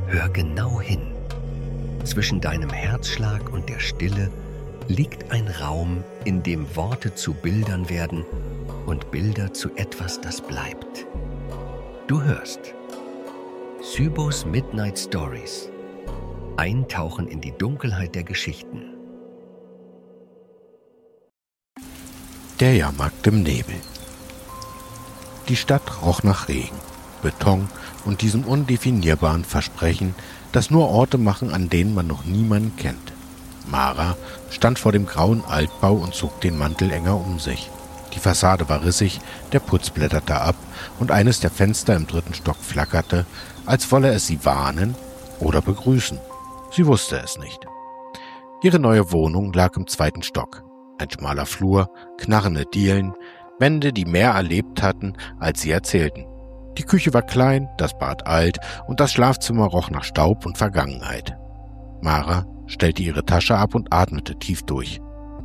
Hör genau hin. Zwischen deinem Herzschlag und der Stille liegt ein Raum, in dem Worte zu Bildern werden und Bilder zu etwas, das bleibt. Du hörst Sybos Midnight Stories. Eintauchen in die Dunkelheit der Geschichten. Der Jahrmarkt im Nebel. Die Stadt roch nach Regen, Beton und diesem undefinierbaren Versprechen, das nur Orte machen, an denen man noch niemanden kennt. Mara stand vor dem grauen Altbau und zog den Mantel enger um sich. Die Fassade war rissig, der Putz blätterte ab und eines der Fenster im 3. Stock flackerte, als wolle es sie warnen oder begrüßen. Sie wusste es nicht. Ihre neue Wohnung lag im 2. Stock. Ein schmaler Flur, knarrende Dielen, Wände, die mehr erlebt hatten, als sie erzählten. Die Küche war klein, das Bad alt und das Schlafzimmer roch nach Staub und Vergangenheit. Mara stellte ihre Tasche ab und atmete tief durch.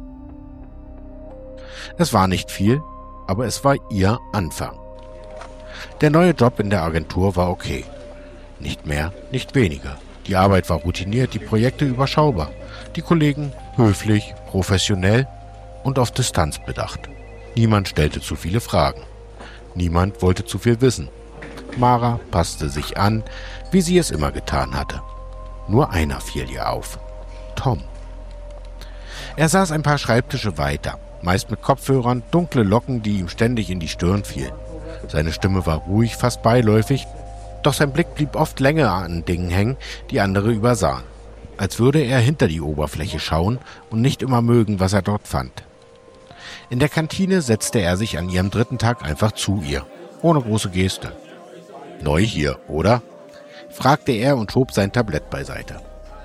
Es war nicht viel, aber es war ihr Anfang. Der neue Job in der Agentur war okay. Nicht mehr, nicht weniger. Die Arbeit war routiniert, die Projekte überschaubar. Die Kollegen höflich, professionell und auf Distanz bedacht. Niemand stellte zu viele Fragen. Niemand wollte zu viel wissen. Mara passte sich an, wie sie es immer getan hatte. Nur einer fiel ihr auf. Tom. Er saß ein paar Schreibtische weiter, meist mit Kopfhörern, dunkle Locken, die ihm ständig in die Stirn fielen. Seine Stimme war ruhig, fast beiläufig, doch sein Blick blieb oft länger an Dingen hängen, die andere übersahen. Als würde er hinter die Oberfläche schauen und nicht immer mögen, was er dort fand. In der Kantine setzte er sich an ihrem 3. Tag einfach zu ihr, ohne große Geste. »Neu hier, oder?« fragte er und schob sein Tablett beiseite.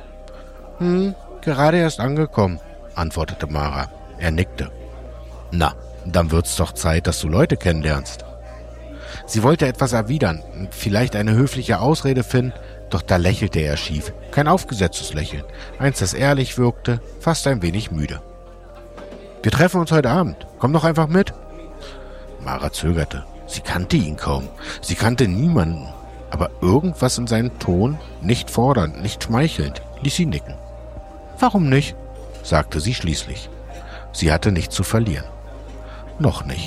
Gerade erst angekommen«, antwortete Mara. Er nickte. »Na, dann wird's doch Zeit, dass du Leute kennenlernst.« Sie wollte etwas erwidern, vielleicht eine höfliche Ausrede finden, doch da lächelte er schief. Kein aufgesetztes Lächeln, eins, das ehrlich wirkte, fast ein wenig müde. »Wir treffen uns heute Abend. Komm doch einfach mit.« Mara zögerte. Sie kannte ihn kaum. Sie kannte niemanden. Aber irgendwas in seinem Ton, nicht fordernd, nicht schmeichelnd, ließ sie nicken. »Warum nicht?«, sagte sie schließlich. Sie hatte nichts zu verlieren. Noch nicht.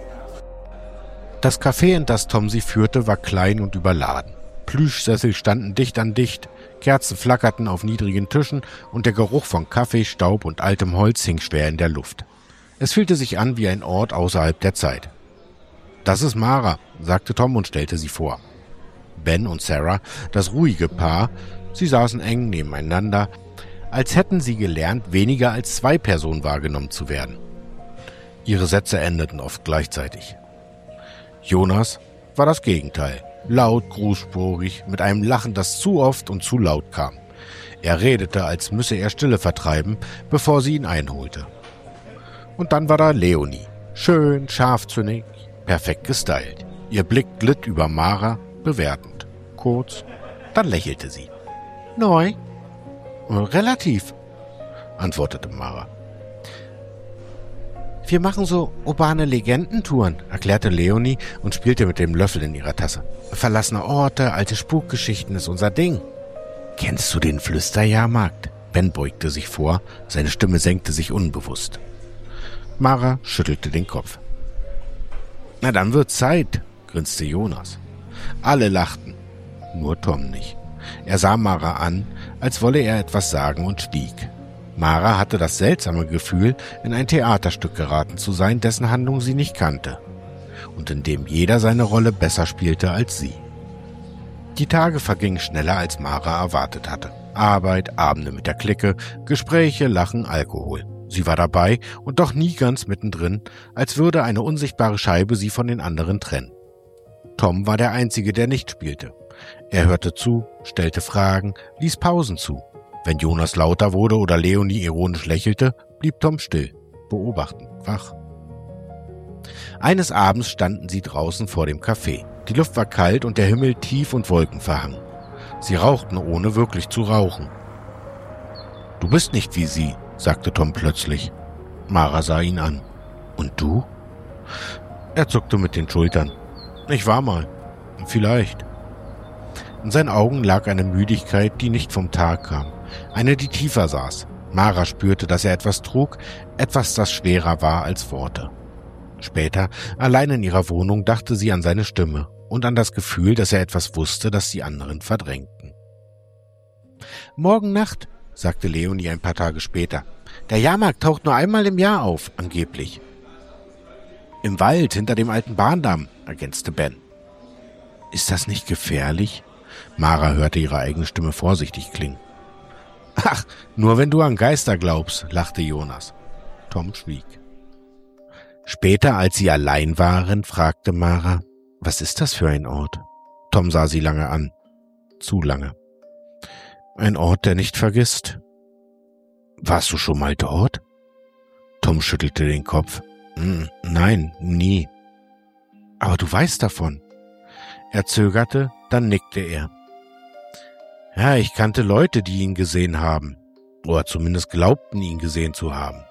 Das Café, in das Tom sie führte, war klein und überladen. Plüschsessel standen dicht an dicht, Kerzen flackerten auf niedrigen Tischen und der Geruch von Kaffee, Staub und altem Holz hing schwer in der Luft. Es fühlte sich an wie ein Ort außerhalb der Zeit. »Das ist Mara«, sagte Tom und stellte sie vor. Ben und Sarah, das ruhige Paar, sie saßen eng nebeneinander, als hätten sie gelernt, weniger als 2 Personen wahrgenommen zu werden. Ihre Sätze endeten oft gleichzeitig. Jonas war das Gegenteil. Laut, großspurig, mit einem Lachen, das zu oft und zu laut kam. Er redete, als müsse er Stille vertreiben, bevor sie ihn einholte. Und dann war da Leonie. Schön, scharfzündig, perfekt gestylt. Ihr Blick glitt über Mara, bewertend. Kurz, dann lächelte sie. »Neu?« »Relativ«, antwortete Mara. »Wir machen so urbane Legendentouren«, erklärte Leonie und spielte mit dem Löffel in ihrer Tasse. »Verlassene Orte, alte Spukgeschichten ist unser Ding.« »Kennst du den Flüsterjahrmarkt?« Ben beugte sich vor, seine Stimme senkte sich unbewusst. Mara schüttelte den Kopf. »Na, dann wird Zeit«, grinste Jonas. Alle lachten, nur Tom nicht. Er sah Mara an, als wolle er etwas sagen und schwieg. Mara hatte das seltsame Gefühl, in ein Theaterstück geraten zu sein, dessen Handlung sie nicht kannte und in dem jeder seine Rolle besser spielte als sie. Die Tage vergingen schneller, als Mara erwartet hatte. Arbeit, Abende mit der Clique, Gespräche, Lachen, Alkohol. Sie war dabei und doch nie ganz mittendrin, als würde eine unsichtbare Scheibe sie von den anderen trennen. Tom war der Einzige, der nicht spielte. Er hörte zu, stellte Fragen, ließ Pausen zu. Wenn Jonas lauter wurde oder Leonie ironisch lächelte, blieb Tom still, beobachtend, wach. Eines Abends standen sie draußen vor dem Café. Die Luft war kalt und der Himmel tief und wolkenverhangen. Sie rauchten, ohne wirklich zu rauchen. »Du bist nicht wie sie«, sagte Tom plötzlich. Mara sah ihn an. »Und du?« Er zuckte mit den Schultern. »Ich war mal. Vielleicht.« In seinen Augen lag eine Müdigkeit, die nicht vom Tag kam, eine, die tiefer saß. Mara spürte, dass er etwas trug, etwas, das schwerer war als Worte. Später, allein in ihrer Wohnung, dachte sie an seine Stimme und an das Gefühl, dass er etwas wusste, das die anderen verdrängten. »Morgen Nacht«, sagte Leonie ein paar Tage später. »Der Jahrmarkt taucht nur einmal im Jahr auf, angeblich.« »Im Wald, hinter dem alten Bahndamm«, ergänzte Ben. »Ist das nicht gefährlich?« Mara hörte ihre eigene Stimme vorsichtig klingen. »Ach, nur wenn du an Geister glaubst«, lachte Jonas. Tom schwieg. Später, als sie allein waren, fragte Mara, »Was ist das für ein Ort?« Tom sah sie lange an. Zu lange. »Ein Ort, der nicht vergisst.« »Warst du schon mal dort?« Tom schüttelte den Kopf. »Nein, nie.« »Aber du weißt davon.« Er zögerte, dann nickte er. »Ja, ich kannte Leute, die ihn gesehen haben. Oder zumindest glaubten, ihn gesehen zu haben.«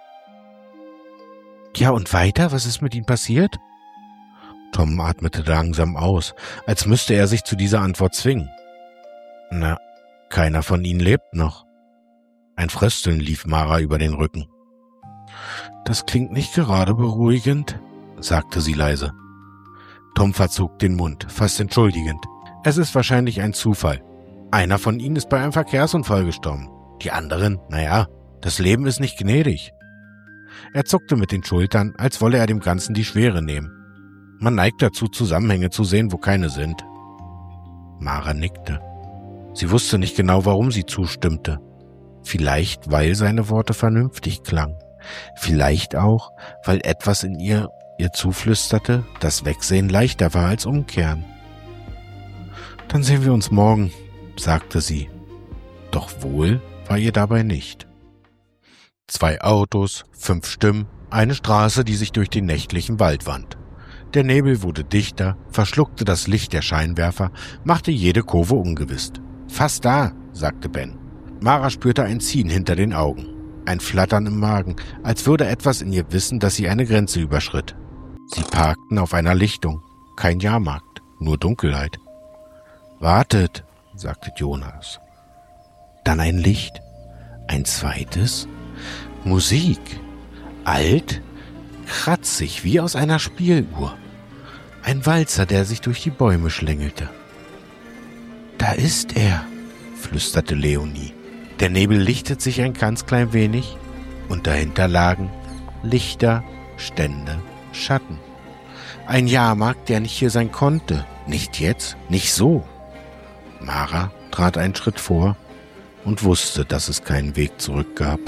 »Ja, und weiter? Was ist mit ihm passiert?« Tom atmete langsam aus, als müsste er sich zu dieser Antwort zwingen. »Na, keiner von ihnen lebt noch.« Ein Frösteln lief Mara über den Rücken. »Das klingt nicht gerade beruhigend«, sagte sie leise. Tom verzog den Mund, fast entschuldigend. »Es ist wahrscheinlich ein Zufall. Einer von ihnen ist bei einem Verkehrsunfall gestorben. Die anderen, naja, das Leben ist nicht gnädig.« Er zuckte mit den Schultern, als wolle er dem Ganzen die Schwere nehmen. Man neigt dazu, Zusammenhänge zu sehen, wo keine sind. Mara nickte. Sie wusste nicht genau, warum sie zustimmte. Vielleicht, weil seine Worte vernünftig klangen. Vielleicht auch, weil etwas in ihr zuflüsterte, dass Wegsehen leichter war als Umkehren. »Dann sehen wir uns morgen«, sagte sie. Doch wohl war ihr dabei nicht. 2 Autos, 5 Stimmen, eine Straße, die sich durch den nächtlichen Wald wand. Der Nebel wurde dichter, verschluckte das Licht der Scheinwerfer, machte jede Kurve ungewiss. »Fast da«, sagte Ben. Mara spürte ein Ziehen hinter den Augen, ein Flattern im Magen, als würde etwas in ihr wissen, dass sie eine Grenze überschritt. Sie parkten auf einer Lichtung, kein Jahrmarkt, nur Dunkelheit. »Wartet«, sagte Jonas. Dann ein Licht, ein zweites, Musik, alt, kratzig wie aus einer Spieluhr. Ein Walzer, der sich durch die Bäume schlängelte. »Da ist er«, flüsterte Leonie. Der Nebel lichtet sich ein ganz klein wenig und dahinter lagen Lichter, Stände, Schatten. Ein Jahrmarkt, der nicht hier sein konnte. Nicht jetzt, nicht so. Mara trat einen Schritt vor und wusste, dass es keinen Weg zurück gab.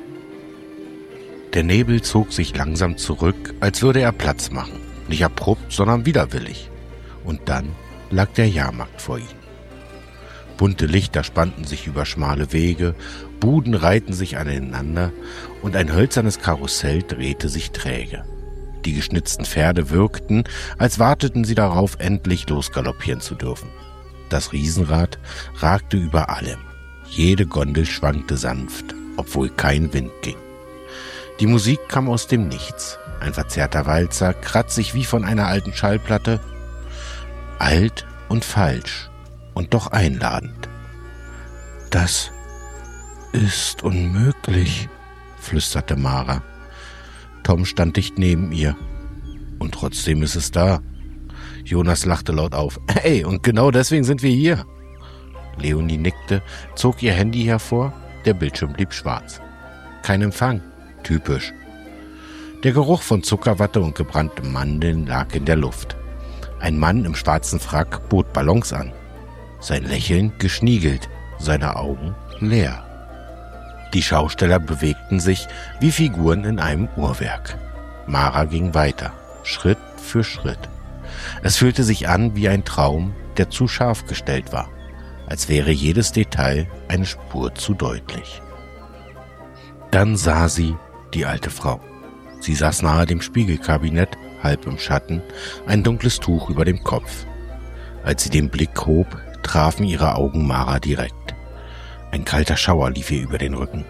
Der Nebel zog sich langsam zurück, als würde er Platz machen. Nicht abrupt, sondern widerwillig. Und dann lag der Jahrmarkt vor ihnen. Bunte Lichter spannten sich über schmale Wege, Buden reihten sich aneinander und ein hölzernes Karussell drehte sich träge. Die geschnitzten Pferde wirkten, als warteten sie darauf, endlich losgaloppieren zu dürfen. Das Riesenrad ragte über allem. Jede Gondel schwankte sanft, obwohl kein Wind ging. Die Musik kam aus dem Nichts. Ein verzerrter Walzer, kratzig wie von einer alten Schallplatte. Alt und falsch und doch einladend. »Das ist unmöglich«, flüsterte Mara. Tom stand dicht neben ihr. »Und trotzdem ist es da.« Jonas lachte laut auf. »Hey, und genau deswegen sind wir hier.« Leonie nickte, zog ihr Handy hervor. Der Bildschirm blieb schwarz. Kein Empfang. Typisch. Der Geruch von Zuckerwatte und gebranntem Mandeln lag in der Luft. Ein Mann im schwarzen Frack bot Ballons an. Sein Lächeln geschniegelt, seine Augen leer. Die Schausteller bewegten sich wie Figuren in einem Uhrwerk. Mara ging weiter, Schritt für Schritt. Es fühlte sich an wie ein Traum, der zu scharf gestellt war, als wäre jedes Detail eine Spur zu deutlich. Dann sah sie die alte Frau. Sie saß nahe dem Spiegelkabinett, halb im Schatten, ein dunkles Tuch über dem Kopf. Als sie den Blick hob, trafen ihre Augen Mara direkt. Ein kalter Schauer lief ihr über den Rücken.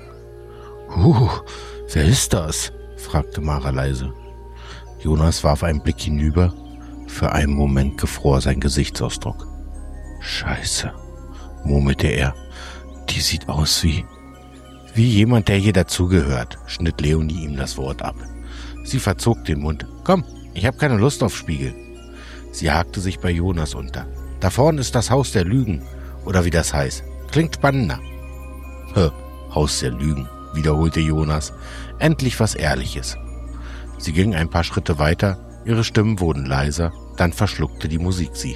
Wer ist das?« fragte Mara leise. Jonas warf einen Blick hinüber. Für einen Moment gefror sein Gesichtsausdruck. Scheiße, murmelte er. Die sieht aus wie jemand, der hier dazugehört, schnitt Leonie ihm das Wort ab. Sie verzog den Mund. Komm, ich habe keine Lust auf Spiegel. Sie hakte sich bei Jonas unter. Da vorne ist das Haus der Lügen, oder wie das heißt. Klingt spannender. Haus der Lügen, wiederholte Jonas. Endlich was Ehrliches. Sie ging ein paar Schritte weiter, ihre Stimmen wurden leiser, dann verschluckte die Musik sie.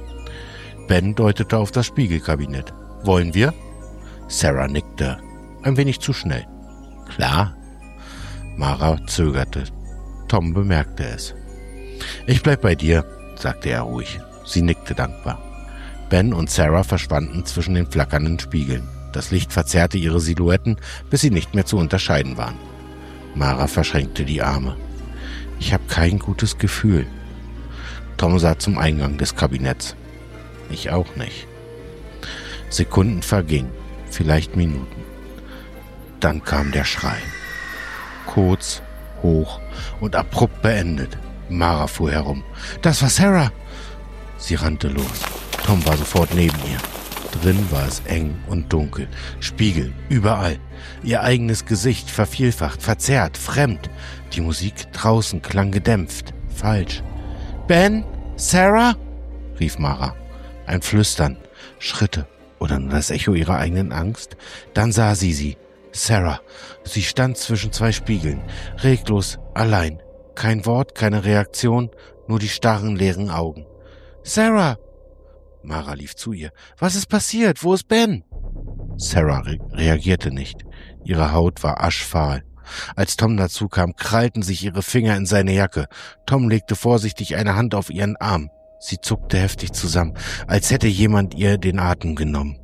Ben deutete auf das Spiegelkabinett. Wollen wir? Sarah nickte. Ein wenig zu schnell. Klar. Mara zögerte. Tom bemerkte es. Ich bleib bei dir, sagte er ruhig. Sie nickte dankbar. Ben und Sarah verschwanden zwischen den flackernden Spiegeln. Das Licht verzerrte ihre Silhouetten, bis sie nicht mehr zu unterscheiden waren. Mara verschränkte die Arme. Ich habe kein gutes Gefühl. Tom sah zum Eingang des Kabinetts. Ich auch nicht. Sekunden vergingen, vielleicht Minuten. Dann kam der Schrei. Kurz, hoch und abrupt beendet. Mara fuhr herum. Das war Sarah! Sie rannte los. Tom war sofort neben ihr. Drin war es eng und dunkel. Spiegel, überall. Ihr eigenes Gesicht vervielfacht, verzerrt, fremd. Die Musik draußen klang gedämpft, falsch. Ben? Sarah? Rief Mara. Ein Flüstern, Schritte oder nur das Echo ihrer eigenen Angst. Dann sah sie. Sarah. Sie stand zwischen zwei Spiegeln, reglos, allein. Kein Wort, keine Reaktion, nur die starren, leeren Augen. Sarah! Mara lief zu ihr. Was ist passiert? Wo ist Ben? Sarah reagierte nicht. Ihre Haut war aschfahl. Als Tom dazu kam, krallten sich ihre Finger in seine Jacke. Tom legte vorsichtig eine Hand auf ihren Arm. Sie zuckte heftig zusammen, als hätte jemand ihr den Atem genommen.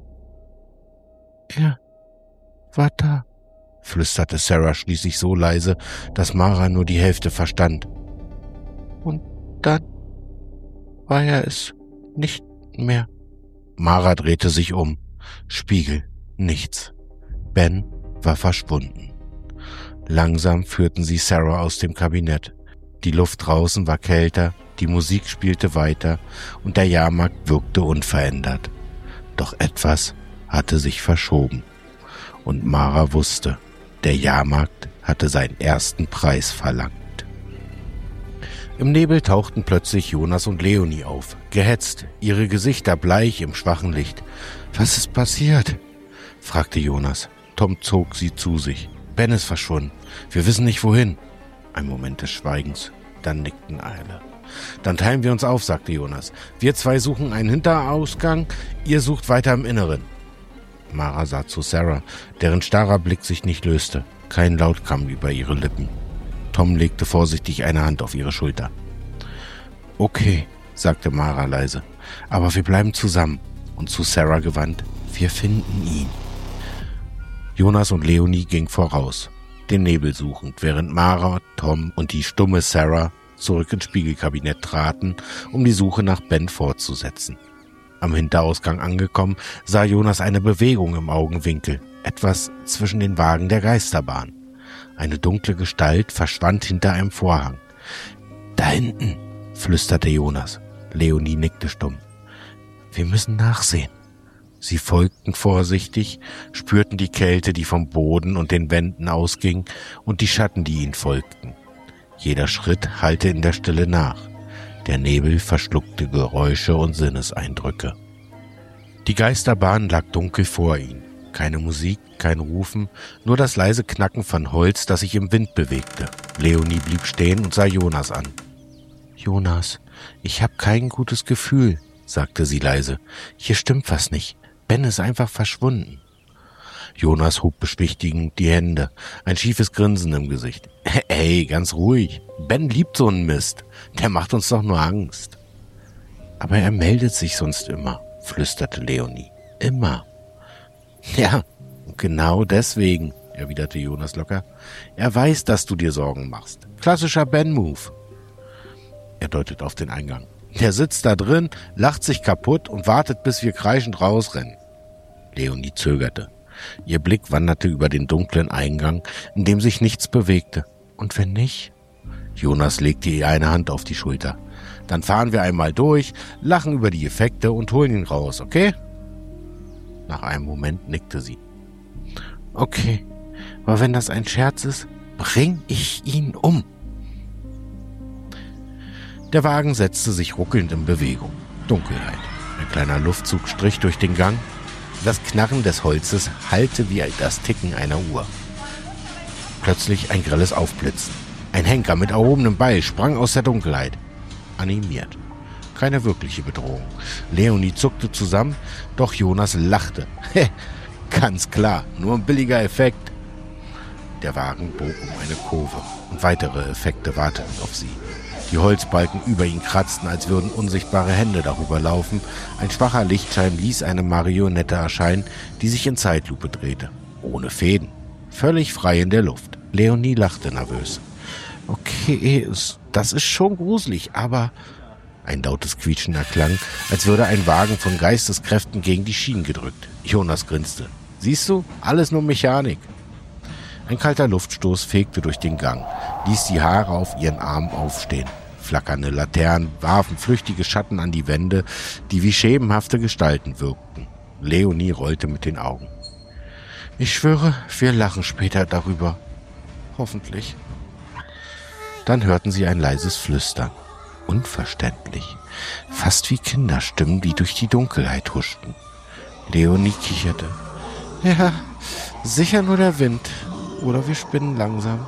Er war da, flüsterte Sarah schließlich so leise, dass Mara nur die Hälfte verstand. Und dann war er es nicht mehr. Mara drehte sich um. Spiegel, nichts. Ben war verschwunden. Langsam führten sie Sarah aus dem Kabinett. Die Luft draußen war kälter, die Musik spielte weiter und der Jahrmarkt wirkte unverändert. Doch etwas hatte sich verschoben. Und Mara wusste, der Jahrmarkt hatte seinen ersten Preis verlangt. Im Nebel tauchten plötzlich Jonas und Leonie auf, gehetzt, ihre Gesichter bleich im schwachen Licht. »Was ist passiert?« fragte Jonas. Tom zog sie zu sich. »Ben ist verschwunden. Wir wissen nicht, wohin.« Ein Moment des Schweigens, dann nickten alle. »Dann teilen wir uns auf«, sagte Jonas. »Wir zwei suchen einen Hinterausgang, ihr sucht weiter im Inneren.« Mara sah zu Sarah, deren starrer Blick sich nicht löste. Kein Laut kam über ihre Lippen. Tom legte vorsichtig eine Hand auf ihre Schulter. »Okay«, sagte Mara leise, »aber wir bleiben zusammen.« Und zu Sarah gewandt, »Wir finden ihn.« Jonas und Leonie gingen voraus, den Nebel suchend, während Mara, Tom und die stumme Sarah zurück ins Spiegelkabinett traten, um die Suche nach Ben fortzusetzen. Am Hinterausgang angekommen, sah Jonas eine Bewegung im Augenwinkel, etwas zwischen den Wagen der Geisterbahn. Eine dunkle Gestalt verschwand hinter einem Vorhang. »Da hinten«, flüsterte Jonas. Leonie nickte stumm. »Wir müssen nachsehen.« Sie folgten vorsichtig, spürten die Kälte, die vom Boden und den Wänden ausging, und die Schatten, die ihnen folgten. Jeder Schritt hallte in der Stille nach. Der Nebel verschluckte Geräusche und Sinneseindrücke. Die Geisterbahn lag dunkel vor ihnen. Keine Musik, kein Rufen, nur das leise Knacken von Holz, das sich im Wind bewegte. Leonie blieb stehen und sah Jonas an. »Jonas, ich habe kein gutes Gefühl«, sagte sie leise. »Hier stimmt was nicht. Ben ist einfach verschwunden.« Jonas hob beschwichtigend die Hände, ein schiefes Grinsen im Gesicht. »Ey, ganz ruhig. Ben liebt so einen Mist. Der macht uns doch nur Angst.« »Aber er meldet sich sonst immer«, flüsterte Leonie. »Immer.« »Ja, genau deswegen«, erwiderte Jonas locker. »Er weiß, dass du dir Sorgen machst. Klassischer Ben-Move.« Er deutet auf den Eingang. »Der sitzt da drin, lacht sich kaputt und wartet, bis wir kreischend rausrennen.« Leonie zögerte. Ihr Blick wanderte über den dunklen Eingang, in dem sich nichts bewegte. »Und wenn nicht?« Jonas legte ihr eine Hand auf die Schulter. Dann fahren wir einmal durch, lachen über die Effekte und holen ihn raus, okay? Nach einem Moment nickte sie. Okay, aber wenn das ein Scherz ist, bring ich ihn um. Der Wagen setzte sich ruckelnd in Bewegung. Dunkelheit. Ein kleiner Luftzug strich durch den Gang. Das Knarren des Holzes hallte wie das Ticken einer Uhr. Plötzlich ein grelles Aufblitzen. Ein Henker mit erhobenem Beil sprang aus der Dunkelheit. Animiert. Keine wirkliche Bedrohung. Leonie zuckte zusammen, doch Jonas lachte. Ganz klar, nur ein billiger Effekt. Der Wagen bog um eine Kurve und weitere Effekte warteten auf sie. Die Holzbalken über ihn kratzten, als würden unsichtbare Hände darüber laufen. Ein schwacher Lichtschein ließ eine Marionette erscheinen, die sich in Zeitlupe drehte. Ohne Fäden. Völlig frei in der Luft. Leonie lachte nervös. Okay, das ist schon gruselig, aber... Ein lautes Quietschen erklang, als würde ein Wagen von Geisteskräften gegen die Schienen gedrückt. Jonas grinste. Siehst du? Alles nur Mechanik. Ein kalter Luftstoß fegte durch den Gang, ließ die Haare auf ihren Armen aufstehen. Flackernde Laternen warfen flüchtige Schatten an die Wände, die wie schemenhafte Gestalten wirkten. Leonie rollte mit den Augen. Ich schwöre, wir lachen später darüber. Hoffentlich. Dann hörten sie ein leises Flüstern. Unverständlich. Fast wie Kinderstimmen, die durch die Dunkelheit huschten. Leonie kicherte. Ja, sicher nur der Wind. Oder wir spinnen langsam.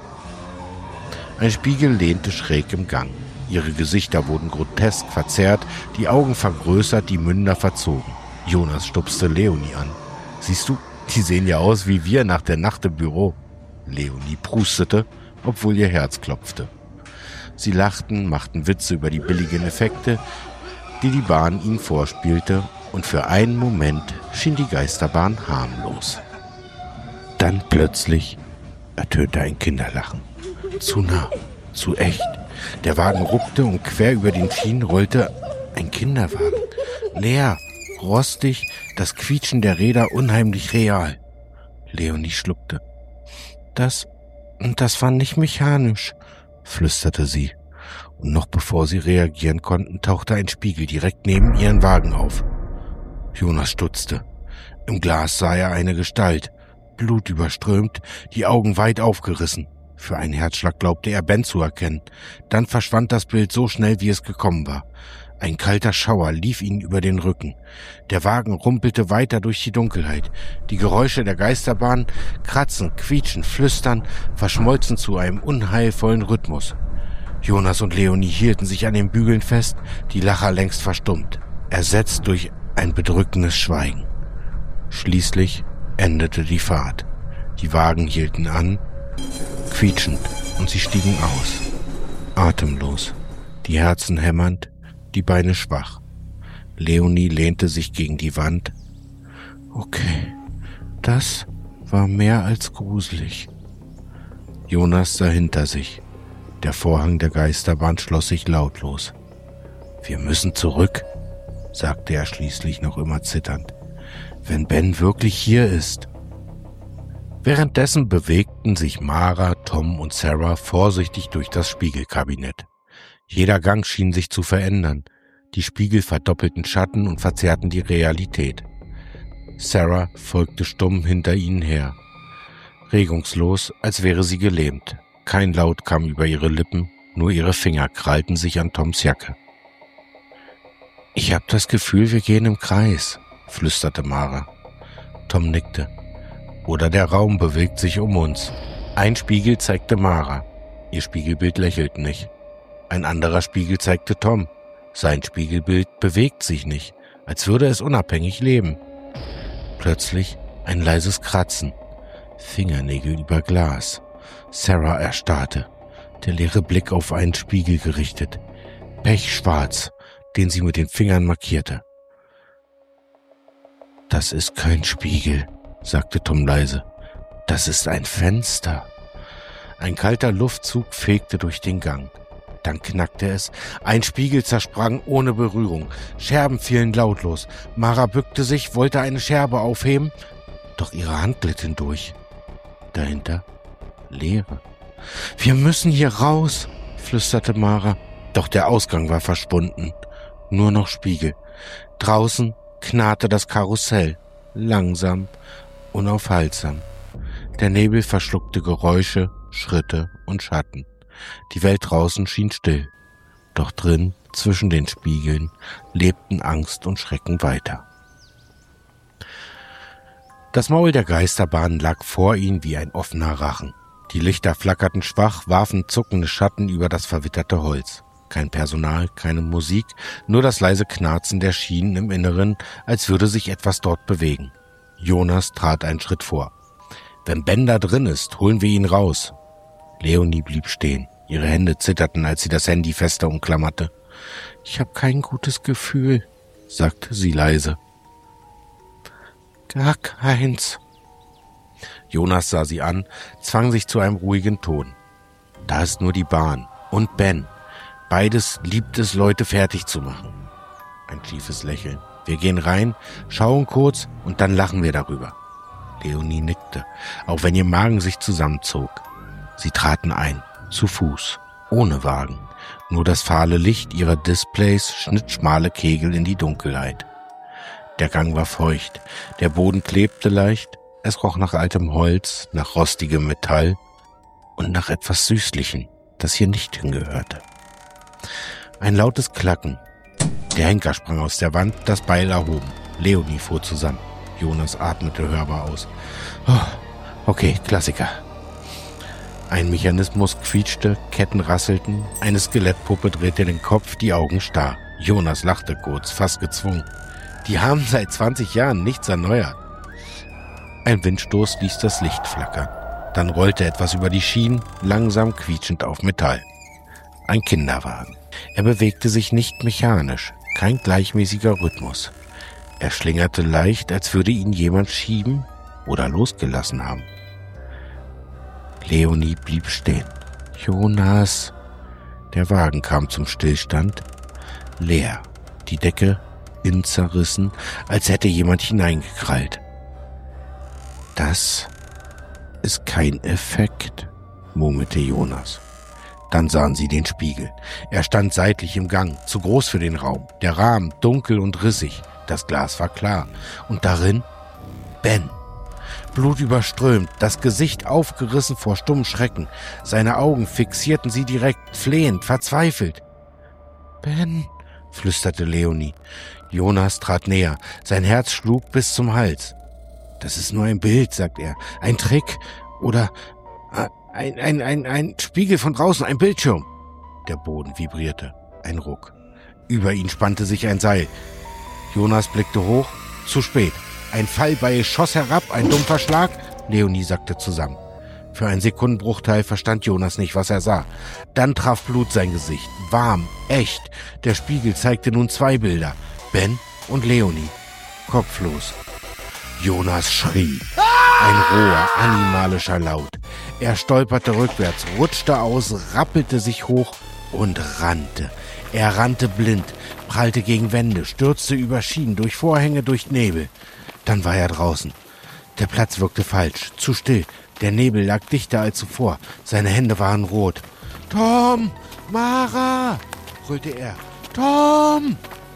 Ein Spiegel lehnte schräg im Gang. Ihre Gesichter wurden grotesk verzerrt, die Augen vergrößert, die Münder verzogen. Jonas stupste Leonie an. Siehst du, die sehen ja aus wie wir nach der Nacht im Büro. Leonie prustete, obwohl ihr Herz klopfte. Sie lachten, machten Witze über die billigen Effekte, die die Bahn ihnen vorspielte, und für einen Moment schien die Geisterbahn harmlos. Dann plötzlich ertönte ein Kinderlachen. Zu nah, zu echt. Der Wagen ruckte und quer über den Schienen rollte ein Kinderwagen. Leer, rostig, das Quietschen der Räder unheimlich real. Leonie schluckte. Das war nicht mechanisch, flüsterte sie. Und noch bevor sie reagieren konnten, tauchte ein Spiegel direkt neben ihren Wagen auf. Jonas stutzte. Im Glas sah er eine Gestalt, blutüberströmt, die Augen weit aufgerissen. Für einen Herzschlag glaubte er, Ben zu erkennen. Dann verschwand das Bild so schnell, wie es gekommen war. Ein kalter Schauer lief ihnen über den Rücken. Der Wagen rumpelte weiter durch die Dunkelheit. Die Geräusche der Geisterbahn, Kratzen, Quietschen, Flüstern, verschmolzen zu einem unheilvollen Rhythmus. Jonas und Leonie hielten sich an den Bügeln fest, die Lacher längst verstummt, ersetzt durch ein bedrückendes Schweigen. Schließlich endete die Fahrt. Die Wagen hielten an, quietschend, und sie stiegen aus. Atemlos, die Herzen hämmernd, die Beine schwach. Leonie lehnte sich gegen die Wand. Okay, das war mehr als gruselig. Jonas sah hinter sich. Der Vorhang der Geisterbahn schloss sich lautlos. Wir müssen zurück, sagte er schließlich noch immer zitternd. Wenn Ben wirklich hier ist. Währenddessen bewegten sich Mara, Tom und Sarah vorsichtig durch das Spiegelkabinett. Jeder Gang schien sich zu verändern. Die Spiegel verdoppelten Schatten und verzerrten die Realität. Sarah folgte stumm hinter ihnen her. Regungslos, als wäre sie gelähmt. Kein Laut kam über ihre Lippen, nur ihre Finger krallten sich an Toms Jacke. Ich habe das Gefühl, wir gehen im Kreis, flüsterte Mara. Tom nickte. Oder der Raum bewegt sich um uns. Ein Spiegel zeigte Mara. Ihr Spiegelbild lächelt nicht. Ein anderer Spiegel zeigte Tom. Sein Spiegelbild bewegt sich nicht, als würde es unabhängig leben. Plötzlich ein leises Kratzen. Fingernägel über Glas. Sarah erstarrte, der leere Blick auf einen Spiegel gerichtet. Pechschwarz, den sie mit den Fingern markierte. Das ist kein Spiegel, sagte Tom leise. Das ist ein Fenster. Ein kalter Luftzug fegte durch den Gang. Dann knackte es. Ein Spiegel zersprang ohne Berührung. Scherben fielen lautlos. Mara bückte sich, wollte eine Scherbe aufheben, doch ihre Hand glitt hindurch. Dahinter Leere. Wir müssen hier raus, flüsterte Mara. Doch der Ausgang war verschwunden. Nur noch Spiegel. Draußen knarrte das Karussell. Langsam, unaufhaltsam. Der Nebel verschluckte Geräusche, Schritte und Schatten. Die Welt draußen schien still. Doch drin, zwischen den Spiegeln, lebten Angst und Schrecken weiter. Das Maul der Geisterbahn lag vor ihnen wie ein offener Rachen. Die Lichter flackerten schwach, warfen zuckende Schatten über das verwitterte Holz. Kein Personal, keine Musik, nur das leise Knarzen der Schienen im Inneren, als würde sich etwas dort bewegen. Jonas trat einen Schritt vor. »Wenn Ben da drin ist, holen wir ihn raus.« Leonie blieb stehen. Ihre Hände zitterten, als sie das Handy fester umklammerte. »Ich habe kein gutes Gefühl«, sagte sie leise. »Gar keins.« Jonas sah sie an, zwang sich zu einem ruhigen Ton. »Da ist nur die Bahn und Ben. Beides liebt es, Leute fertig zu machen.« Ein schiefes Lächeln. »Wir gehen rein, schauen kurz und dann lachen wir darüber.« Leonie nickte, auch wenn ihr Magen sich zusammenzog. Sie traten ein, zu Fuß, ohne Wagen. Nur das fahle Licht ihrer Displays schnitt schmale Kegel in die Dunkelheit. Der Gang war feucht, der Boden klebte leicht, es roch nach altem Holz, nach rostigem Metall und nach etwas Süßlichem, das hier nicht hingehörte. Ein lautes Klacken. Der Henker sprang aus der Wand, das Beil erhoben. Leonie fuhr zusammen. Jonas atmete hörbar aus. Oh, okay, Klassiker. Ein Mechanismus quietschte, Ketten rasselten, eine Skelettpuppe drehte den Kopf, die Augen starr. Jonas lachte kurz, fast gezwungen. Die haben seit 20 Jahren nichts erneuert. Ein Windstoß ließ das Licht flackern. Dann rollte etwas über die Schienen, langsam quietschend auf Metall. Ein Kinderwagen. Er bewegte sich nicht mechanisch, kein gleichmäßiger Rhythmus. Er schlingerte leicht, als würde ihn jemand schieben oder losgelassen haben. Leonie blieb stehen. »Jonas!« Der Wagen kam zum Stillstand. Leer. Die Decke innen zerrissen, als hätte jemand hineingekrallt. »Das ist kein Effekt«, murmelte Jonas. Dann sahen sie den Spiegel. Er stand seitlich im Gang, zu groß für den Raum. Der Rahmen dunkel und rissig. Das Glas war klar. Und darin Ben. Blutüberströmt, das Gesicht aufgerissen vor stummem Schrecken. Seine Augen fixierten sie direkt, flehend, verzweifelt. »Ben«, flüsterte Leonie. Jonas trat näher. Sein Herz schlug bis zum Hals. »Das ist nur ein Bild«, sagt er. »Ein Trick oder ein Spiegel von draußen, ein Bildschirm.« Der Boden vibrierte. Ein Ruck. Über ihn spannte sich ein Seil. Jonas blickte hoch. Zu spät. Ein Fallbeil schoss herab, ein dumpfer Schlag. Leonie sackte zusammen. Für einen Sekundenbruchteil verstand Jonas nicht, was er sah. Dann traf Blut sein Gesicht. Warm, echt. Der Spiegel zeigte nun 2 Bilder. Ben und Leonie. Kopflos. Jonas schrie. Ein roher, animalischer Laut. Er stolperte rückwärts, rutschte aus, rappelte sich hoch und rannte. Er rannte blind, prallte gegen Wände, stürzte über Schienen, durch Vorhänge, durch Nebel. Dann war er draußen. Der Platz wirkte falsch, zu still. Der Nebel lag dichter als zuvor. Seine Hände waren rot. »Tom! Mara!« brüllte er. »Tom!«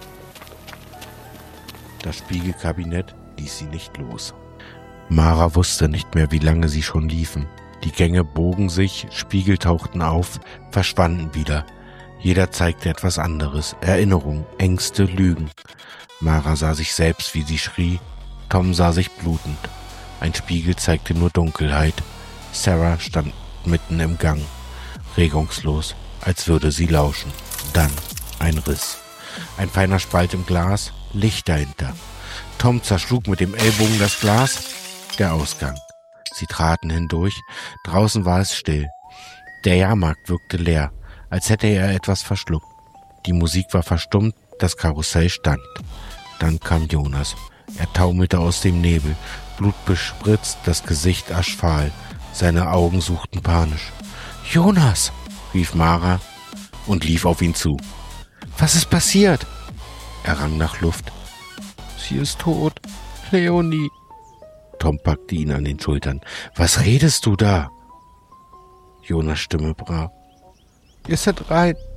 Das Spiegelkabinett ließ sie nicht los. Mara wusste nicht mehr, wie lange sie schon liefen. Die Gänge bogen sich, Spiegel tauchten auf, verschwanden wieder. Jeder zeigte etwas anderes. Erinnerung, Ängste, Lügen. Mara sah sich selbst, wie sie schrie. Tom sah sich blutend. Ein Spiegel zeigte nur Dunkelheit. Sarah stand mitten im Gang, regungslos, als würde sie lauschen. Dann ein Riss. Ein feiner Spalt im Glas, Licht dahinter. Tom zerschlug mit dem Ellbogen das Glas. Der Ausgang. Sie traten hindurch. Draußen war es still. Der Jahrmarkt wirkte leer, als hätte er etwas verschluckt. Die Musik war verstummt, das Karussell stand. Dann kam Jonas. Er taumelte aus dem Nebel, blutbespritzt, das Gesicht aschfahl. Seine Augen suchten panisch. »Jonas«, rief Mara und lief auf ihn zu. »Was ist passiert?« Er rang nach Luft. »Sie ist tot, Leonie.« Tom packte ihn an den Schultern. »Was redest du da?« Jonas' Stimme brach. »Ihr seid rein.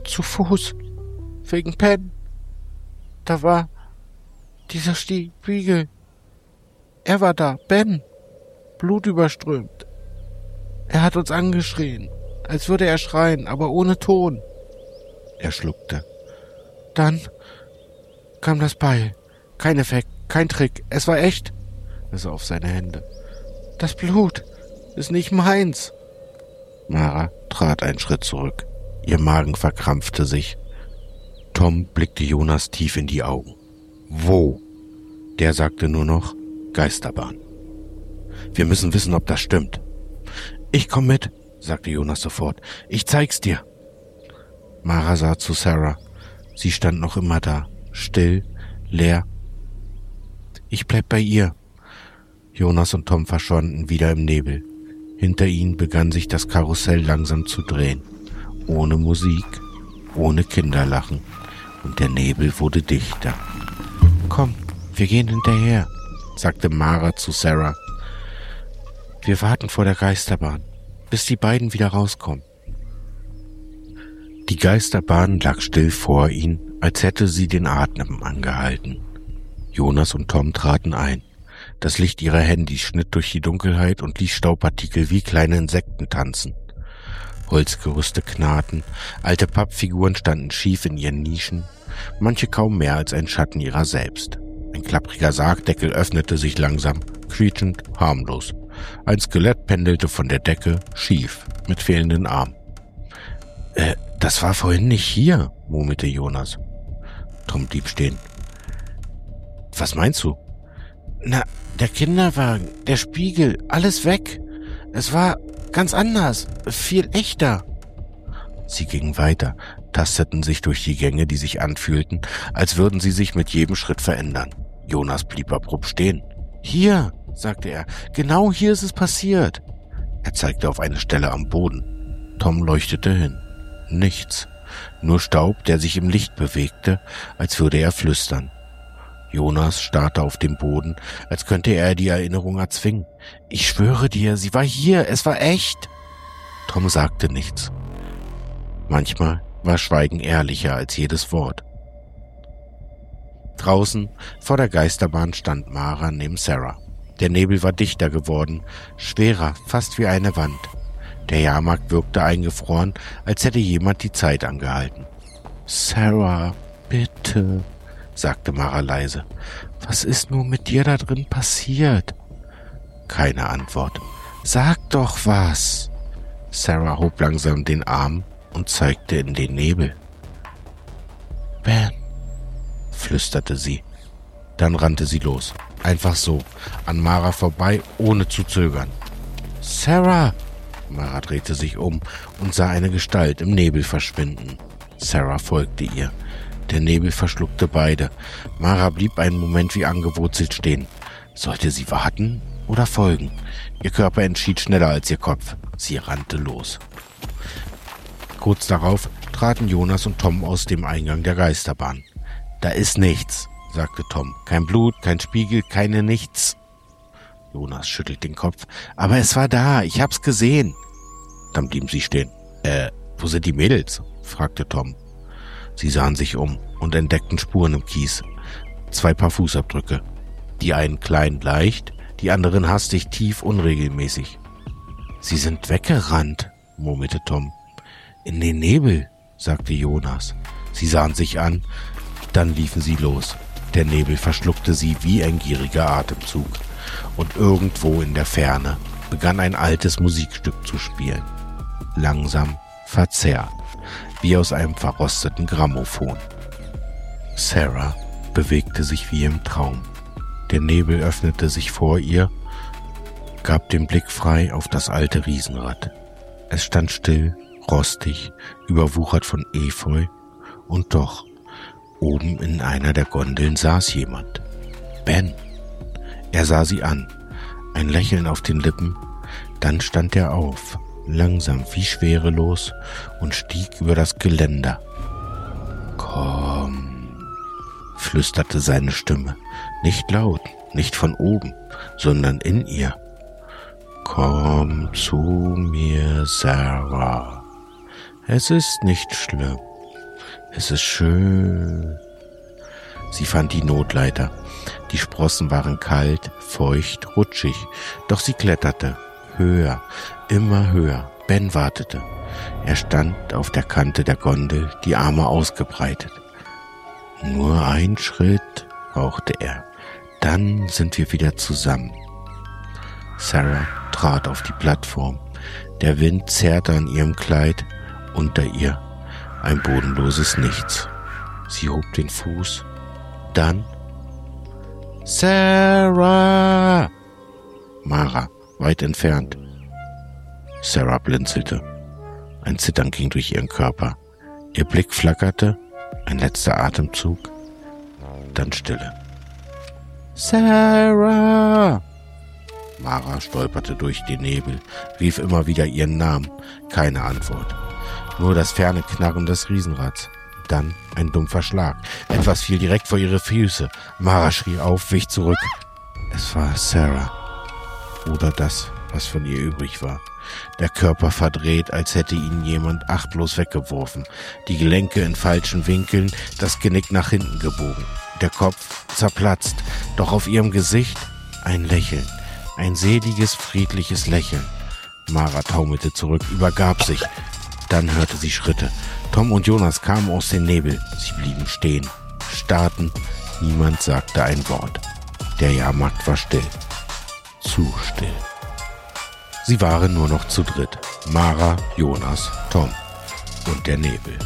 Zu Fuß. Wegen Ben. Da war dieser Spiegel. Er war da, Ben. Blutüberströmt. Er hat uns angeschrien, als würde er schreien, aber ohne Ton. Er schluckte. Dann kam das Beil. Kein Effekt, kein Trick. Es war echt. Er sah auf seine Hände. Das Blut ist nicht meins. Mara trat einen Schritt zurück. Ihr Magen verkrampfte sich. Tom blickte Jonas tief in die Augen. Wo? Der sagte nur noch Geisterbahn. Wir müssen wissen, ob das stimmt. Ich komm mit, sagte Jonas sofort. Ich zeig's dir. Mara sah zu Sarah. Sie stand noch immer da, still, leer. Ich bleib bei ihr. Jonas und Tom verschwanden wieder im Nebel. Hinter ihnen begann sich das Karussell langsam zu drehen. Ohne Musik, ohne Kinderlachen. Und der Nebel wurde dichter. Komm, wir gehen hinterher, sagte Mara zu Sarah. Wir warten vor der Geisterbahn, bis die beiden wieder rauskommen. Die Geisterbahn lag still vor ihnen, als hätte sie den Atem angehalten. Jonas und Tom traten ein. Das Licht ihrer Handys schnitt durch die Dunkelheit und ließ Staubpartikel wie kleine Insekten tanzen. Holzgerüste knarrten, alte Pappfiguren standen schief in ihren Nischen, manche kaum mehr als ein Schatten ihrer selbst. Ein klappriger Sargdeckel öffnete sich langsam, quietschend, harmlos. Ein Skelett pendelte von der Decke, schief, mit fehlenden Armen. Das war vorhin nicht hier, murmelte Jonas. Tom blieb stehen. Was meinst du? Na, der Kinderwagen, der Spiegel, alles weg. Es war ganz anders, viel echter. Sie gingen weiter, tasteten sich durch die Gänge, die sich anfühlten, als würden sie sich mit jedem Schritt verändern. Jonas blieb abrupt stehen. Hier, sagte er, genau hier ist es passiert. Er zeigte auf eine Stelle am Boden. Tom leuchtete hin. Nichts, nur Staub, der sich im Licht bewegte, als würde er flüstern. Jonas starrte auf den Boden, als könnte er die Erinnerung erzwingen. Ich schwöre dir, sie war hier, es war echt. Tom sagte nichts. Manchmal war Schweigen ehrlicher als jedes Wort. Draußen vor der Geisterbahn stand Mara neben Sarah. Der Nebel war dichter geworden, schwerer, fast wie eine Wand. Der Jahrmarkt wirkte eingefroren, als hätte jemand die Zeit angehalten. Sarah, bitte, sagte Mara leise. Was ist nur mit dir da drin passiert? Keine Antwort. Sag doch was. Sarah hob langsam den Arm und zeigte in den Nebel. Ben, flüsterte sie. Dann rannte sie los. Einfach so, an Mara vorbei, ohne zu zögern. Sarah! Mara drehte sich um und sah eine Gestalt im Nebel verschwinden. Sarah folgte ihr. Der Nebel verschluckte beide. Mara blieb einen Moment wie angewurzelt stehen. Sollte sie warten oder folgen? Ihr Körper entschied schneller als ihr Kopf. Sie rannte los. Kurz darauf traten Jonas und Tom aus dem Eingang der Geisterbahn. Da ist nichts, sagte Tom. Kein Blut, kein Spiegel, keine nichts. Jonas schüttelt den Kopf. Aber es war da, ich hab's gesehen. Dann blieben sie stehen. Wo sind die Mädels? Fragte Tom. Sie sahen sich um und entdeckten Spuren im Kies. 2 Paar Fußabdrücke. Die einen klein, leicht, die anderen hastig, tief, unregelmäßig. Sie sind weggerannt, murmelte Tom. In den Nebel, sagte Jonas. Sie sahen sich an, dann liefen sie los. Der Nebel verschluckte sie wie ein gieriger Atemzug. Und irgendwo in der Ferne begann ein altes Musikstück zu spielen. Langsam, verzerrt, wie aus einem verrosteten Grammophon. Sarah bewegte sich wie im Traum. Der Nebel öffnete sich vor ihr, gab den Blick frei auf das alte Riesenrad. Es stand still, rostig, überwuchert von Efeu, und doch, oben in einer der Gondeln saß jemand. Ben. Er sah sie an, ein Lächeln auf den Lippen, dann stand er auf, langsam wie schwerelos, und stieg über das Geländer. Komm, flüsterte seine Stimme, nicht laut, nicht von oben, sondern in ihr. Komm zu mir, Sarah. Es ist nicht schlimm. Es ist schön. Sie fand die Notleiter. Die Sprossen waren kalt, feucht, rutschig. Doch sie kletterte. Höher, immer höher. Ben wartete. Er stand auf der Kante der Gondel, die Arme ausgebreitet. Nur ein Schritt, hauchte er. Dann sind wir wieder zusammen. Sarah trat auf die Plattform. Der Wind zerrte an ihrem Kleid. Unter ihr ein bodenloses Nichts. Sie hob den Fuß. Dann Sarah! Mara, weit entfernt. Sarah blinzelte. Ein Zittern ging durch ihren Körper. Ihr Blick flackerte, ein letzter Atemzug, dann Stille. Sarah! Mara stolperte durch den Nebel, rief immer wieder ihren Namen. Keine Antwort. Nur das ferne Knarren des Riesenrads. Dann ein dumpfer Schlag. Etwas fiel direkt vor ihre Füße. Mara schrie auf, wich zurück. Es war Sarah. Oder das, was von ihr übrig war. Der Körper verdreht, als hätte ihn jemand achtlos weggeworfen. Die Gelenke in falschen Winkeln, das Genick nach hinten gebogen. Der Kopf zerplatzt. Doch auf ihrem Gesicht ein Lächeln. Ein seliges, friedliches Lächeln. Mara taumelte zurück, übergab sich. Dann hörte sie Schritte. Tom und Jonas kamen aus dem Nebel. Sie blieben stehen, starrten. Niemand sagte ein Wort. Der Jahrmarkt war still. Zu still. Sie waren nur noch zu dritt. Mara, Jonas, Tom und der Nebel.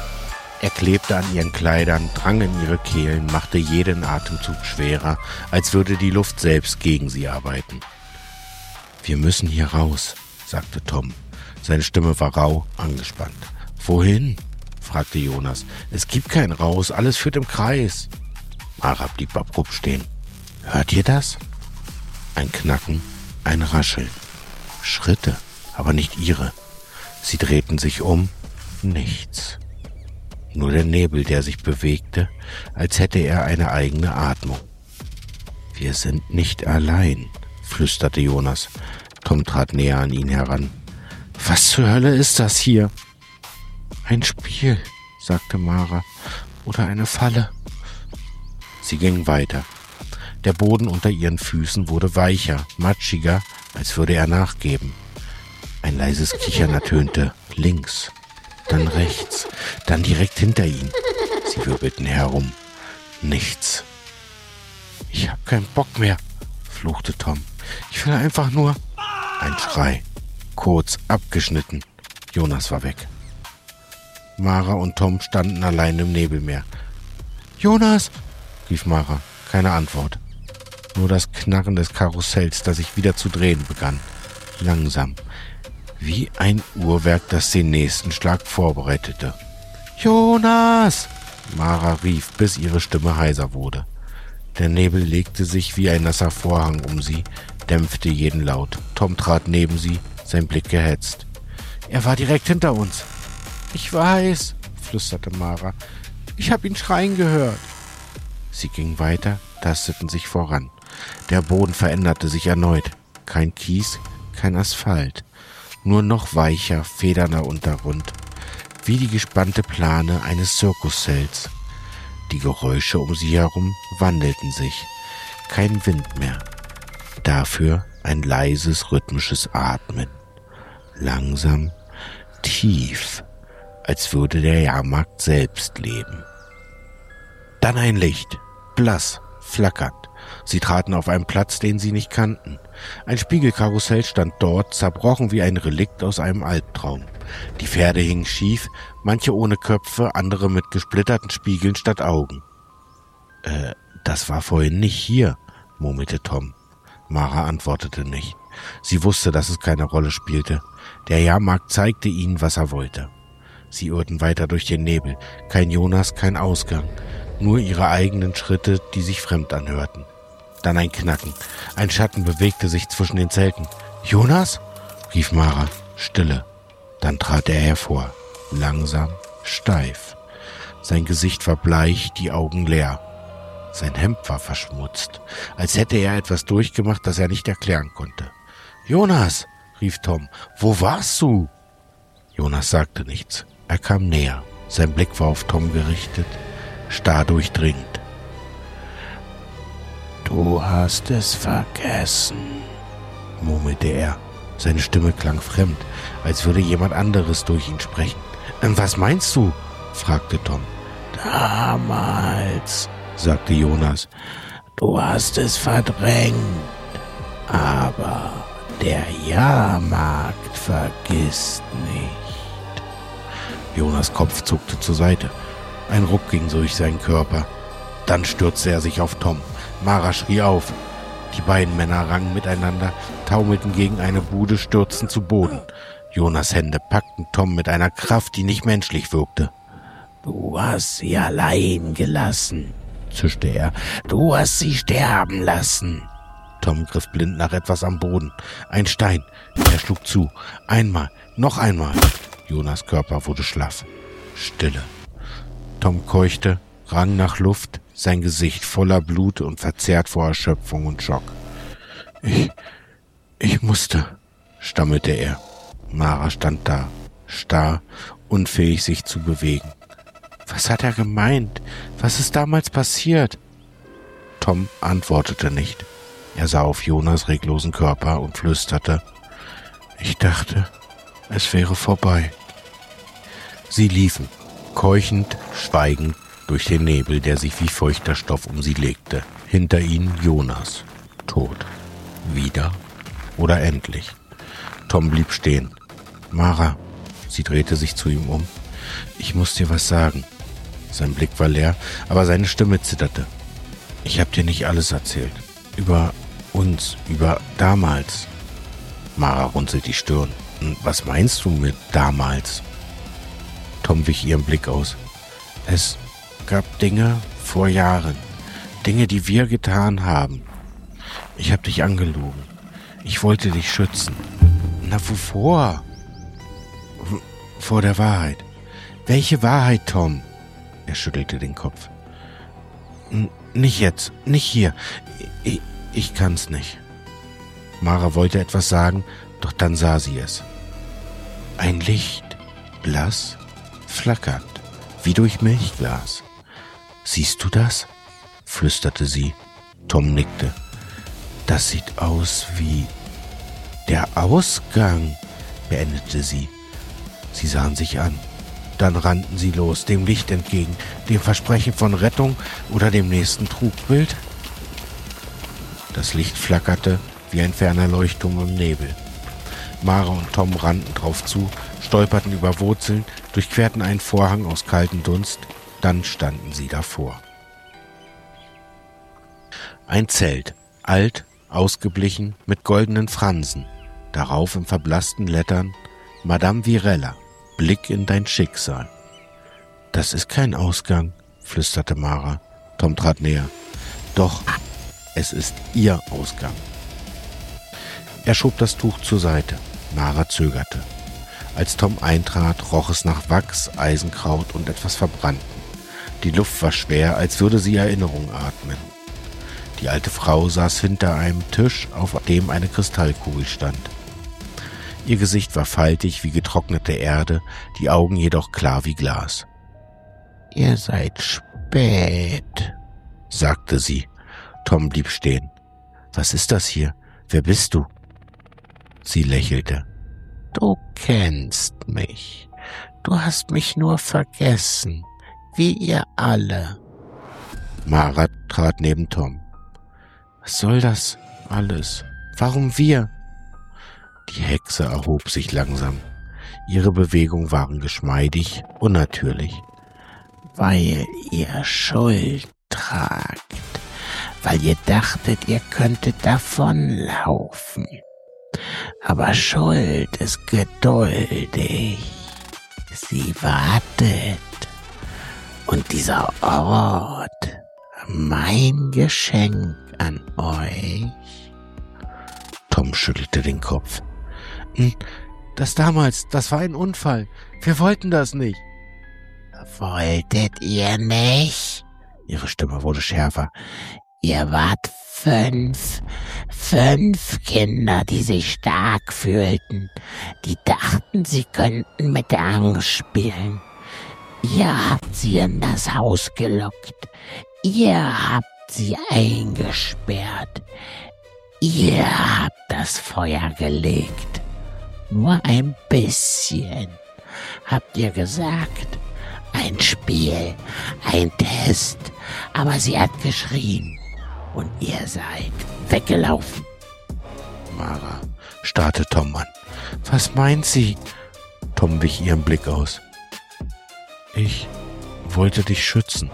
Er klebte an ihren Kleidern, drang in ihre Kehlen, machte jeden Atemzug schwerer, als würde die Luft selbst gegen sie arbeiten. »Wir müssen hier raus«, sagte Tom. Seine Stimme war rau, angespannt. »Wohin?« fragte Jonas. »Es gibt kein Raus, alles führt im Kreis.« Mara blieb abrupt stehen. »Hört ihr das?« Ein Knacken, ein Rascheln. Schritte, aber nicht ihre. Sie drehten sich um. Nichts. Nur der Nebel, der sich bewegte, als hätte er eine eigene Atmung. »Wir sind nicht allein«, flüsterte Jonas. Tom trat näher an ihn heran. »Was zur Hölle ist das hier?« »Ein Spiel«, sagte Mara. »Oder eine Falle.« Sie gingen weiter. Der Boden unter ihren Füßen wurde weicher, matschiger, als würde er nachgeben. Ein leises Kichern ertönte. Links, dann rechts, dann direkt hinter ihnen. Sie wirbelten herum. Nichts. »Ich hab keinen Bock mehr«, fluchte Tom. »Ich will einfach nur...« Ein Schrei. Kurz, abgeschnitten. Jonas war weg. Mara und Tom standen allein im Nebelmeer. »Jonas«, rief Mara. Keine Antwort. Nur das Knarren des Karussells, das sich wieder zu drehen begann. Langsam. Wie ein Uhrwerk, das den nächsten Schlag vorbereitete. »Jonas!« Mara rief, bis ihre Stimme heiser wurde. Der Nebel legte sich wie ein nasser Vorhang um sie, dämpfte jeden Laut. Tom trat neben sie, sein Blick gehetzt. »Er war direkt hinter uns.« »Ich weiß«, flüsterte Mara. »Ich hab ihn schreien gehört.« Sie gingen weiter, tasteten sich voran. Der Boden veränderte sich erneut. Kein Kies, kein Asphalt. Nur noch weicher, federnder Untergrund. Wie die gespannte Plane eines Zirkuszelts. Die Geräusche um sie herum wandelten sich. Kein Wind mehr. Dafür ein leises, rhythmisches Atmen. Langsam, tief, als würde der Jahrmarkt selbst leben. Dann ein Licht, blass, flackernd. Sie traten auf einen Platz, den sie nicht kannten. Ein Spiegelkarussell stand dort, zerbrochen wie ein Relikt aus einem Albtraum. Die Pferde hingen schief, manche ohne Köpfe, andere mit gesplitterten Spiegeln statt Augen. Das war vorhin nicht hier«, murmelte Tom. Mara antwortete nicht. Sie wusste, dass es keine Rolle spielte. Der Jahrmarkt zeigte ihnen, was er wollte. Sie irrten weiter durch den Nebel. Kein Jonas, kein Ausgang. Nur ihre eigenen Schritte, die sich fremd anhörten. Dann ein Knacken. Ein Schatten bewegte sich zwischen den Zelten. »Jonas?« rief Mara. Stille. Dann trat er hervor. Langsam, steif. Sein Gesicht war bleich, die Augen leer. Sein Hemd war verschmutzt, als hätte er etwas durchgemacht, das er nicht erklären konnte. »Jonas«, rief Tom, »wo warst du?« Jonas sagte nichts. Er kam näher. Sein Blick war auf Tom gerichtet, starr durchdringend. »Du hast es vergessen«, murmelte er. Seine Stimme klang fremd, als würde jemand anderes durch ihn sprechen. »Was meinst du?« fragte Tom. »Damals«, sagte Jonas, »du hast es verdrängt, aber der Jahrmarkt vergisst nicht.« Jonas' Kopf zuckte zur Seite. Ein Ruck ging durch seinen Körper. Dann stürzte er sich auf Tom. Mara schrie auf. Die beiden Männer rangen miteinander, taumelten gegen eine Bude, stürzten zu Boden. Jonas' Hände packten Tom mit einer Kraft, die nicht menschlich wirkte. »Du hast sie allein gelassen«, zischte er. »Du hast sie sterben lassen.« Tom griff blind nach etwas am Boden. Ein Stein. Er schlug zu. Einmal, noch einmal. Jonas' Körper wurde schlaff. Stille. Tom keuchte, rang nach Luft, sein Gesicht voller Blut und verzerrt vor Erschöpfung und Schock. Ich musste, stammelte er. Mara stand da, starr, unfähig sich zu bewegen. Was hat er gemeint? Was ist damals passiert? Tom antwortete nicht. Er sah auf Jonas' reglosen Körper und flüsterte, »Ich dachte, es wäre vorbei.« Sie liefen, keuchend, schweigend, durch den Nebel, der sich wie feuchter Stoff um sie legte. Hinter ihnen Jonas, tot. Wieder oder endlich. Tom blieb stehen. »Mara«, sie drehte sich zu ihm um, »ich muss dir was sagen.« Sein Blick war leer, aber seine Stimme zitterte. »Ich hab dir nicht alles erzählt. Über uns, über damals.« Mara runzelt die Stirn. »Was meinst du mit damals?« Tom wich ihren Blick aus. »Es gab Dinge vor Jahren. Dinge, die wir getan haben. Ich hab dich angelogen. Ich wollte dich schützen.« »Na, wovor?« »Vor der Wahrheit.« »Welche Wahrheit, Tom?« Er schüttelte den Kopf. »Nicht jetzt, nicht hier. Ich kann's nicht.« Mara wollte etwas sagen, doch dann sah sie es. Ein Licht, blass, flackernd, wie durch Milchglas. »Siehst du das?« flüsterte sie. Tom nickte. »Das sieht aus wie der Ausgang«, beendete sie. Sie sahen sich an. Dann rannten sie los, dem Licht entgegen, dem Versprechen von Rettung oder dem nächsten Trugbild. Das Licht flackerte wie ein ferner Leuchtturm im Nebel. Mara und Tom rannten drauf zu, stolperten über Wurzeln, durchquerten einen Vorhang aus kaltem Dunst, dann standen sie davor. Ein Zelt, alt, ausgeblichen, mit goldenen Fransen, darauf in verblassten Lettern »Madame Virella, Blick in dein Schicksal.« »Das ist kein Ausgang«, flüsterte Mara. Tom trat näher. »Doch, es ist ihr Ausgang.« Er schob das Tuch zur Seite. Mara zögerte. Als Tom eintrat, roch es nach Wachs, Eisenkraut und etwas Verbrannten. Die Luft war schwer, als würde sie Erinnerung atmen. Die alte Frau saß hinter einem Tisch, auf dem eine Kristallkugel stand. Ihr Gesicht war faltig wie getrocknete Erde, die Augen jedoch klar wie Glas. »Ihr seid spät«, sagte sie. Tom blieb stehen. »Was ist das hier? Wer bist du?« Sie lächelte. »Du kennst mich. Du hast mich nur vergessen, wie ihr alle.« Mara trat neben Tom. »Was soll das alles? Warum wir?« Die Hexe erhob sich langsam. Ihre Bewegungen waren geschmeidig, unnatürlich. »Weil ihr Schuld tragt. Weil ihr dachtet, ihr könntet davonlaufen. Aber Schuld ist geduldig. Sie wartet. Und dieser Ort, mein Geschenk an euch.« Tom schüttelte den Kopf. »Das damals, das war ein Unfall. Wir wollten das nicht.« »Wolltet ihr nicht?« Ihre Stimme wurde schärfer. »Ihr wart 5 Kinder, die sich stark fühlten, die dachten, sie könnten mit der Angst spielen. Ihr habt sie in das Haus gelockt. Ihr habt sie eingesperrt. Ihr habt das Feuer gelegt. Nur ein bisschen, habt ihr gesagt. Ein Spiel, ein Test. Aber sie hat geschrien. Und ihr seid weggelaufen. Mara starrte Tom an. Was meint sie? Tom wich ihren Blick aus. Ich wollte dich schützen.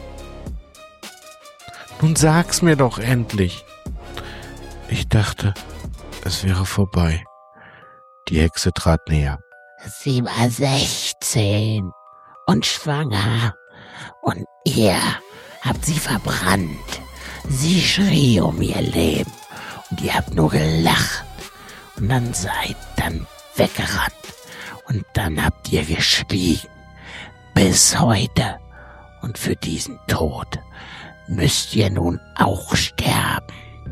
Nun sag's mir doch endlich. Ich dachte, es wäre vorbei. Die Hexe trat näher. Sie war 16 und schwanger. Und ihr habt sie verbrannt. Sie schrie um ihr Leben. Und ihr habt nur gelacht. Und dann seid dann weggerannt. Und dann habt ihr geschwiegen. Bis heute. Und für diesen Tod müsst ihr nun auch sterben.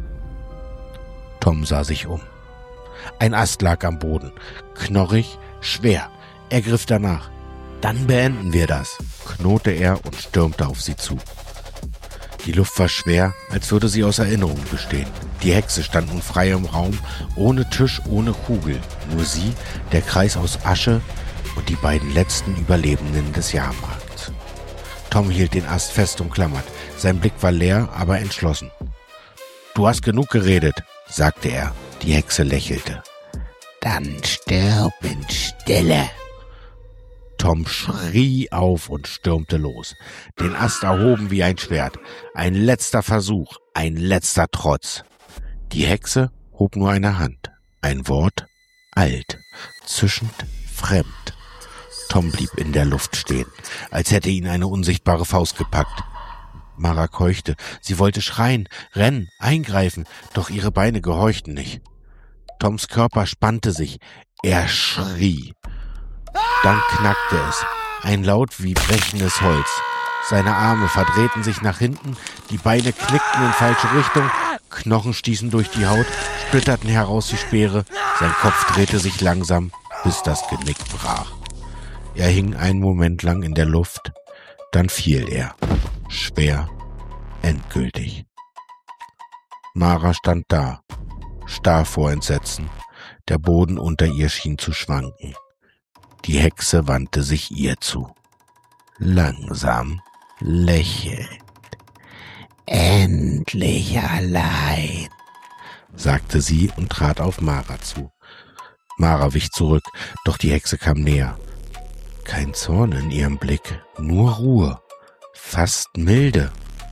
Tom sah sich um. Ein Ast lag am Boden. Knorrig, schwer. Er griff danach. Dann beenden wir das, knurrte er und stürmte auf sie zu. Die Luft war schwer, als würde sie aus Erinnerungen bestehen. Die Hexe stand nun frei im Raum, ohne Tisch, ohne Kugel. Nur sie, der Kreis aus Asche und die beiden letzten Überlebenden des Jahrmarkts. Tom hielt den Ast fest umklammert. Sein Blick war leer, aber entschlossen. »Du hast genug geredet«, sagte er. Die Hexe lächelte. »Dann stirb in Stille.« Tom schrie auf und stürmte los. Den Ast erhoben wie ein Schwert. Ein letzter Versuch, ein letzter Trotz. Die Hexe hob nur eine Hand. Ein Wort, alt, zischend, fremd. Tom blieb in der Luft stehen, als hätte ihn eine unsichtbare Faust gepackt. Mara keuchte. Sie wollte schreien, rennen, eingreifen, doch ihre Beine gehorchten nicht. Toms Körper spannte sich. Er schrie. Dann knackte es. Ein Laut wie brechendes Holz. Seine Arme verdrehten sich nach hinten, die Beine knickten in falsche Richtung, Knochen stießen durch die Haut, splitterten heraus wie Speere, sein Kopf drehte sich langsam, bis das Genick brach. Er hing einen Moment lang in der Luft, dann fiel er. Schwer, endgültig. Mara stand da, starr vor Entsetzen. Der Boden unter ihr schien zu schwanken. Die Hexe wandte sich ihr zu. Langsam, lächelnd. »Endlich allein«, sagte sie und trat auf Mara zu. Mara wich zurück, doch die Hexe kam näher. Kein Zorn in ihrem Blick, nur Ruhe, fast Milde.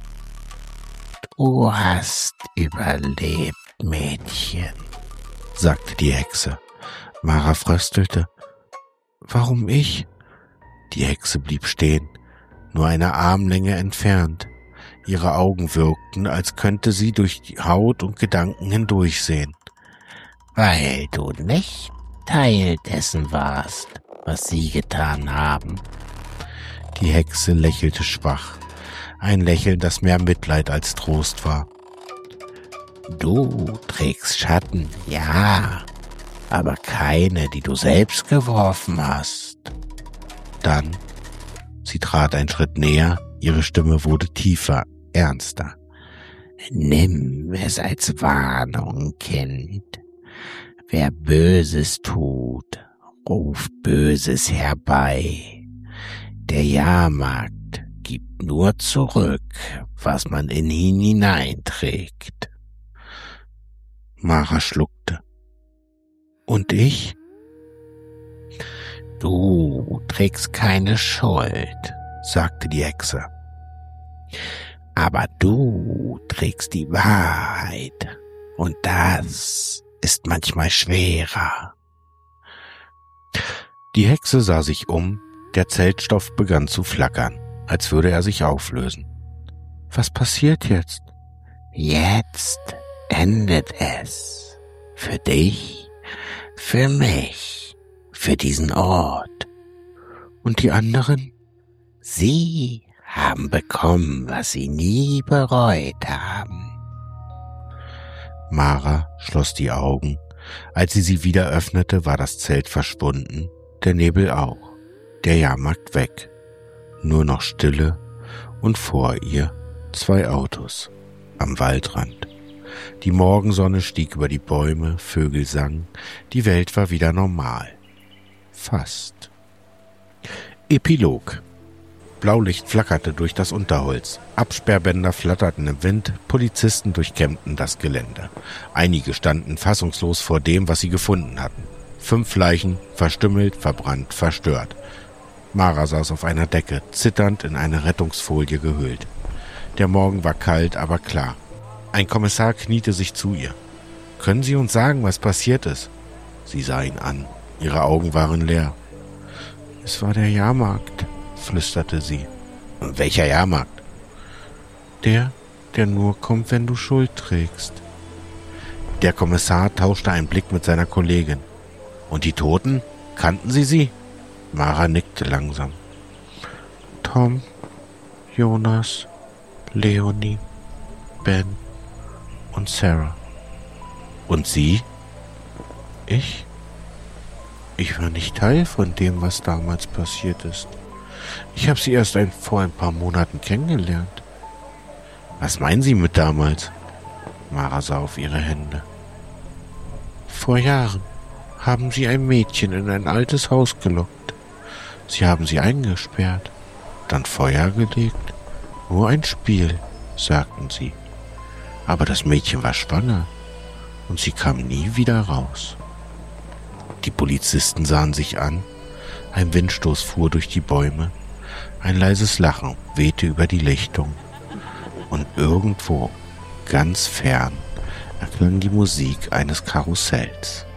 »Du hast überlebt, Mädchen«, sagte die Hexe. Mara fröstelte. »Warum ich?« Die Hexe blieb stehen, nur eine Armlänge entfernt. Ihre Augen wirkten, als könnte sie durch die Haut und Gedanken hindurchsehen. »Weil du nicht Teil dessen warst, was sie getan haben.« Die Hexe lächelte schwach, ein Lächeln, das mehr Mitleid als Trost war. »Du trägst Schatten, ja, aber keine, die du selbst geworfen hast.« Dann, sie trat einen Schritt näher, ihre Stimme wurde tiefer, ernster. »Nimm es als Warnung, Kind. Wer Böses tut, ruft Böses herbei. Der Jahrmarkt gibt nur zurück, was man in ihn hineinträgt.« Mara schluckte. »Und ich?« »Du trägst keine Schuld«, sagte die Hexe. »Aber du trägst die Wahrheit. Und das ist manchmal schwerer.« Die Hexe sah sich um, der Zeltstoff begann zu flackern, als würde er sich auflösen. »Was passiert jetzt?« »Jetzt endet es. Für dich, für mich, für diesen Ort. Und die anderen?« »Sie haben bekommen, was sie nie bereut haben.« Mara schloss die Augen. Als sie wieder öffnete, war das Zelt verschwunden, der Nebel auch, der Jahrmarkt weg. Nur noch Stille und vor ihr 2 Autos am Waldrand. Die Morgensonne stieg über die Bäume, Vögel sangen, die Welt war wieder normal. Fast. Epilog. Blaulicht flackerte durch das Unterholz. Absperrbänder flatterten im Wind, Polizisten durchkämmten das Gelände. Einige standen fassungslos vor dem, was sie gefunden hatten. 5 Leichen, verstümmelt, verbrannt, verstört. Mara saß auf einer Decke, zitternd in eine Rettungsfolie gehüllt. Der Morgen war kalt, aber klar. Ein Kommissar kniete sich zu ihr. »Können Sie uns sagen, was passiert ist?« Sie sah ihn an. Ihre Augen waren leer. »Es war der Jahrmarkt«, flüsterte sie. »Welcher Jahrmarkt?« Der nur kommt, wenn du Schuld trägst.« Der Kommissar tauschte einen Blick mit seiner Kollegin. »Und die Toten? Kannten Sie sie?« Mara nickte langsam. »Tom, Jonas, Leonie, Ben und Sarah.« »Und Sie?« »Ich war nicht Teil von dem, was damals passiert ist. Ich habe sie erst vor ein paar Monaten kennengelernt.« »Was meinen Sie mit damals?« Mara sah auf ihre Hände. »Vor Jahren haben sie ein Mädchen in ein altes Haus gelockt. Sie haben sie eingesperrt, dann Feuer gelegt. Nur ein Spiel, sagten sie. Aber das Mädchen war schwanger und sie kam nie wieder raus.« Die Polizisten sahen sich an. Ein Windstoß fuhr durch die Bäume. Ein leises Lachen wehte über die Lichtung. Und irgendwo, ganz fern, erklang die Musik eines Karussells.